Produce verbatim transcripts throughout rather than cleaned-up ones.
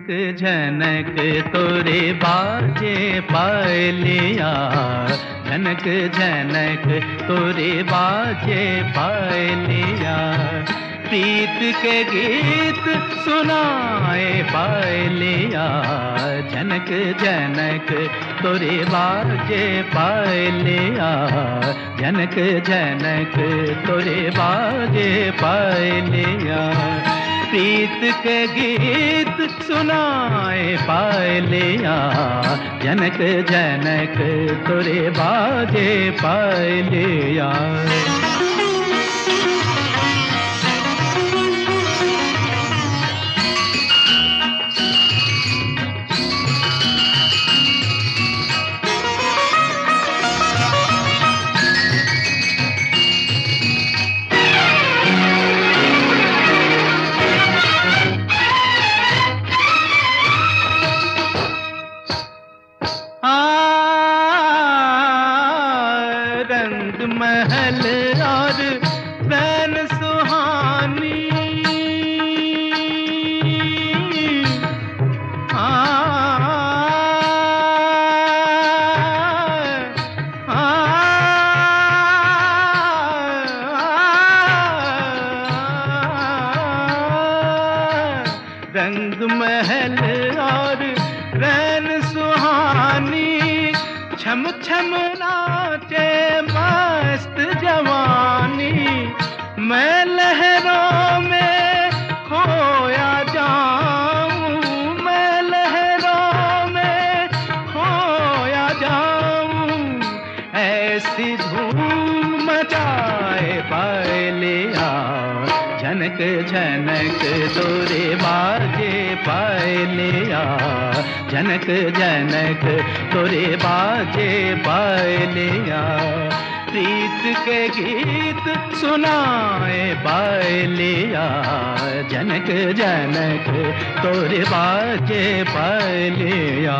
झनक झनक तोरे बाजे पायलिया, झनक झनक तोरे बाजे पायलिया। प्रीत के गीत सुनाए पायलिया, झनक झनक तोरे बाजे पायलिया, झनक झनक तोरे बाजे पायलिया। प्रीत के गीत सुनाए पायलिया, झनक झनक तोरे बाजे पायलिया। महल और बैन सुहानी, आ, आ, रंग महल और रैन सुहानी, छम छम नाचे मस्त जवानी। मैं लहरों में खोया जाऊं, मैं लहरों में खोया जाऊं। ऐसी धूम मचाए पायलिया, झनक झनक तोरे बाजे पायलिया, झनक झनक तोरे बाजे पायलिया। प्रीत के गीत सुनाए पायलिया, झनक झनक तोरे बाजे पायलिया।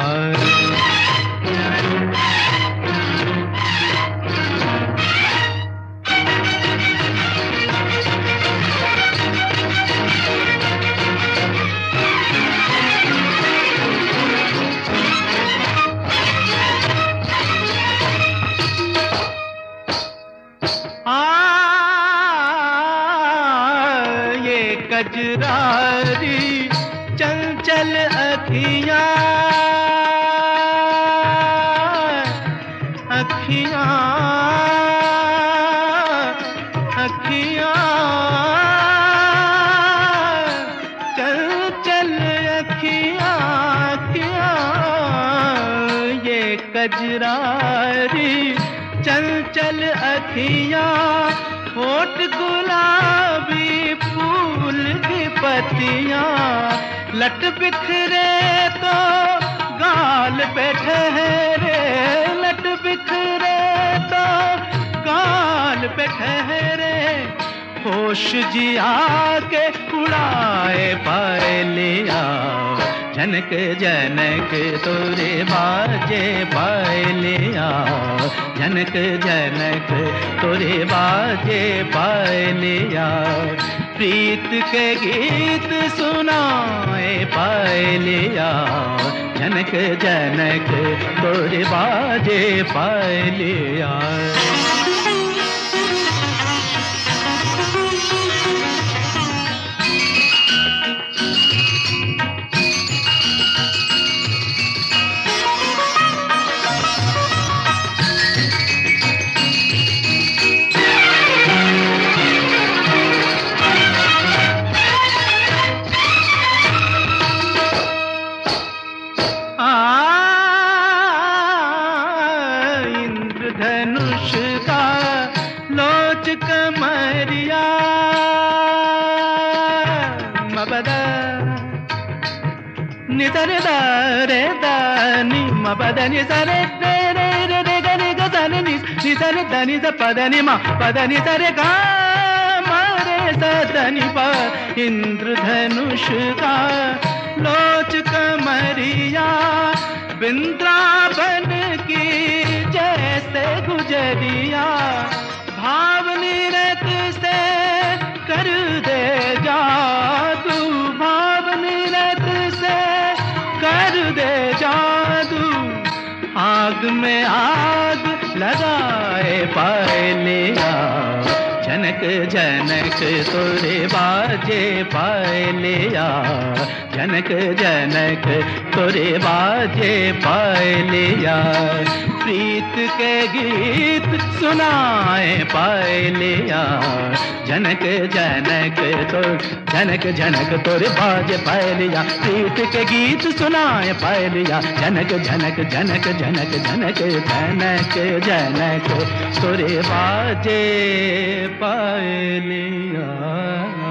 कजरारी चंचल अखियां, अखियां, अखियां, चंचल अखियां, अखियां। ये कजरारी चंचल अखियां, होठ गुलाबी फूल की पत्तियां। लट बिखरे तो गाल पे ठहरे, लट बिखरे तो गाल पे ठहरे। होश जिया के उड़ाए पायलिया, झनक झनक तोरे बाजे पायलिया, झनक झनक तोरे बाजे पायलिया। प्रीत के गीत सुनाए पायलिया, झनक झनक तोरे बाजे पायलिया। धनुष का लोच कमरिया, मबदा नितरे दारे दानी, मबदा निसरे रे रे रे रे गरे गजाने निस निसरे दानी द पदनी मा पदनी सरे गा मारे सदनी पा। इंद्रधनुष का लोच कमरिया, वृंदावन की जैसे गुजरिया। भावनी रत से कर दे जादू, भावनी रत से लगाए पायलिया जनक जनक तोरे बाजे पायलिया जनक जनक तोरे बाजे पायलिया प्रीत के गीत सुनाए पायलिया जनक जनक तो जनक जनक तोरे बाजे पायलिया प्रीत के गीत सुनाए पायलिया जनक जनक जनक जनक जनक जनक जनक तोरे बाजे पायलिया।